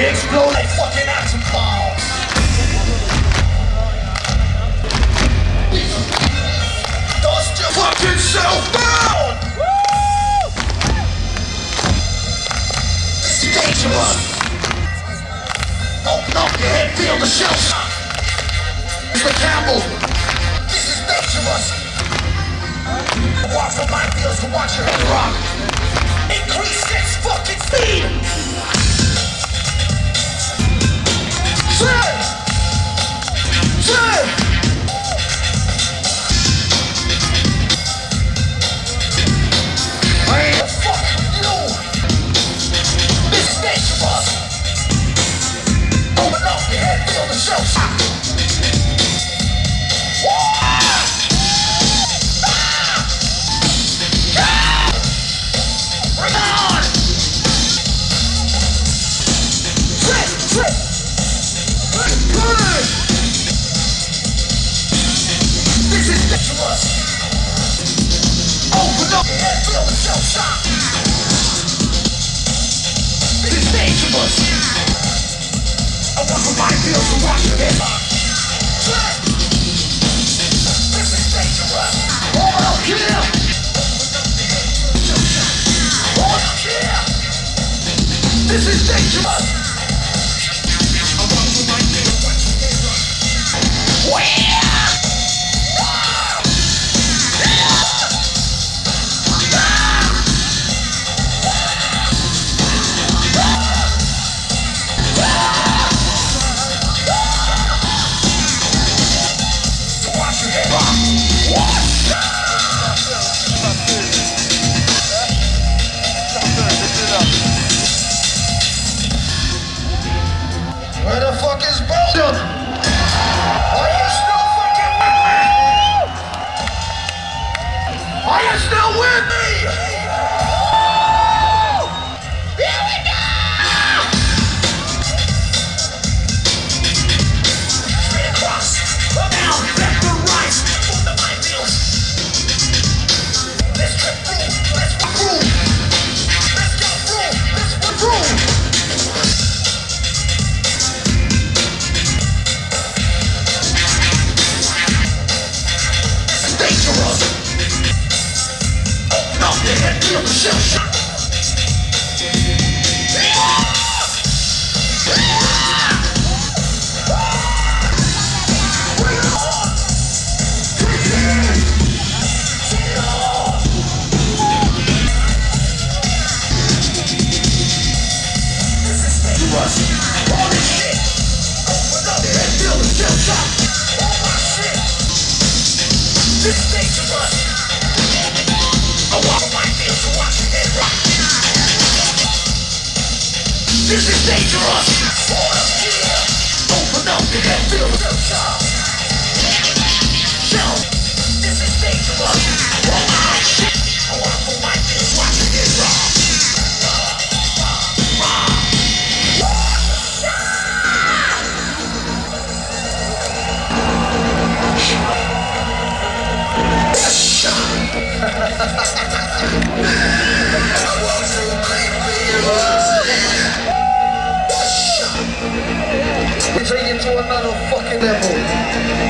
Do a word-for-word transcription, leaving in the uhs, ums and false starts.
explode like fucking atom bombs. Dust your fucking self down. This is dangerous. Open up your head, feel the shell shock. It's the Campbell. This is dangerous. Walk from my fields to watch your head rock. Increase its fucking speed. Turn! Turn! I ain't a fuck you! This is dangerous! Open up your head, feel the shell shock! Bring it on! Trip! Trip! This is dangerous! Open up your head, feel the shell shock! This is dangerous! I want for my field to watch your head rock! This is dangerous! Open up here! Open up here! This is dangerous! I want for my field to watch your head rock! Where? Where the fuck is Belgium? Are you still fucking with me? Are you still with me? Here we go! Straight across, down, left to right, move the minefields. Let's trip through, let's walk through. Let's go through, let's walk through. Dangerous! Open up your head, feel the shell shock! Bring it on! Bring it on! This is dangerous! All this shit! Open up your head, feel the shell shock! All my shit! This is dangerous! I walk on my field to watch your head rock! This is dangerous! Hold up here! Open up your head, feel the shock! Shell! This is dangerous! All my shit! I walk on my field to watch your head rock! We take it to another fucking level.